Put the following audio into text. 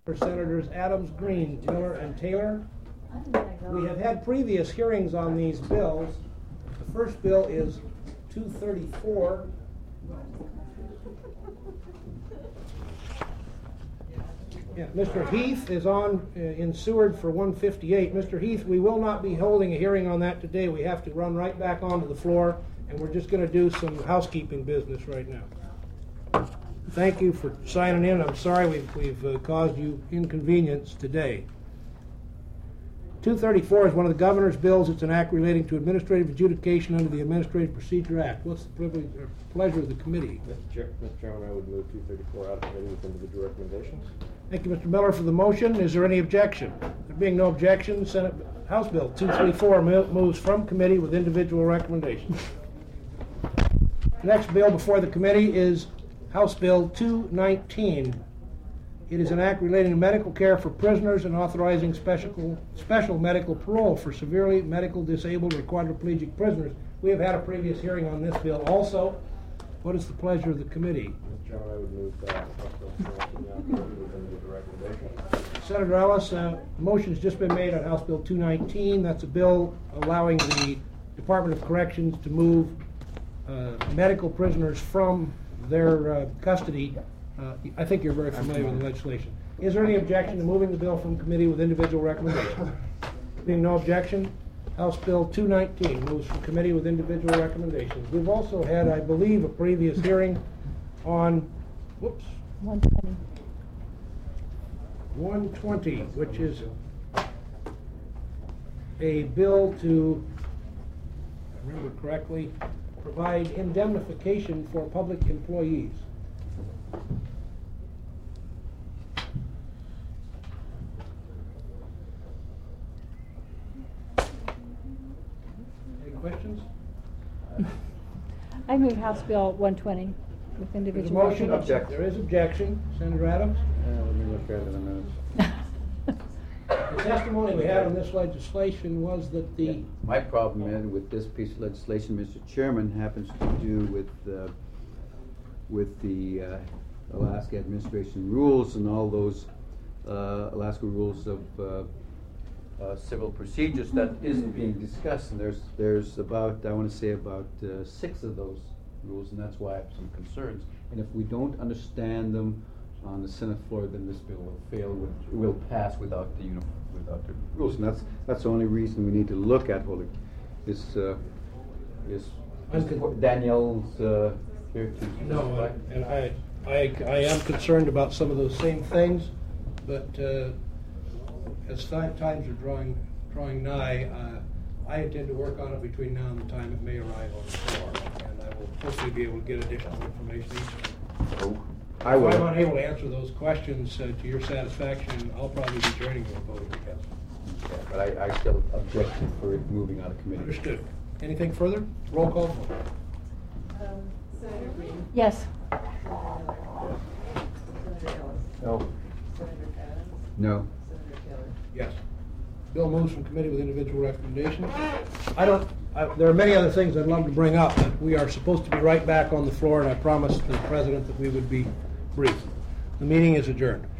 Senators Adams, Green, Miller, and Taylor. We have had previous hearings on these bills. The first bill is 234. Yeah, Mr. Heath is on in Seward for 158. Mr. Heath, we will not be holding a hearing on that today. We have to run right back onto the floor, and we're just going to do some housekeeping business right now. Thank you for signing in. I'm sorry we've caused you inconvenience today. 234 is one of the governor's bills. It's an act relating to administrative adjudication under the Administrative Procedure Act. What's the pleasure of the committee? Mr. Chairman, I would move 234 out of committee with individual recommendations. Thank you, Mr. Miller, for the motion. Is there any objection? There being no objection, House Bill 234 moves from committee with individual recommendations. The next bill before the committee is House Bill 219. It is an act relating to medical care for prisoners and authorizing special medical parole for severely medical disabled or quadriplegic prisoners. We have had a previous hearing on this bill also. What is the pleasure of the committee? Mr. Chairman, I would move House Bill 219 out of committee with individual recommendations. Senator Ellis, a motion has just been made on House Bill 219. That's a bill allowing the Department of Corrections to move medical prisoners from their custody. I think you're very familiar with the legislation. Is there any objection to moving the bill from committee with individual recommendations? Being no objection, House Bill 219 moves from committee with individual recommendations. We've also had, I believe, a previous hearing on 120. 120, which is a bill to, if I remember correctly, provide indemnification for public employees. Any questions? I move House Bill 120 with individual Motion. recommendations. There is objection. Senator Adams? Let me look at it a minute. The testimony we had on this legislation was that the... My problem with this piece of legislation, Mr. Chairman, happens to do with the Alaska Administration rules and all those Alaska rules of civil procedures that isn't being discussed. And there's about, I want to say about 6 of those rules, and that's why I have some concerns. And if we don't understand them on the Senate floor, then this bill will fail. It will pass without the rules, and that's the only reason we need to look at what is Danielle's here to. No, and I am concerned about some of those same things, but as times are drawing nigh, I intend to work on it between now and the time it may arrive on the floor, and I will hopefully be able to get additional information each time. If I'm unable to answer those questions to your satisfaction, I'll probably be joining you in voting against. Yeah, but I still object for it moving out of committee. Understood. Anything further? Roll call. Senator Green? Yes. Senator Ellis? No. Senator Adams? No. Senator Taylor? Yes. Bill moves from committee with individual recommendations. There are many other things I'd love to bring up, but we are supposed to be right back on the floor, and I promised the president that we would be brief. The meeting is adjourned.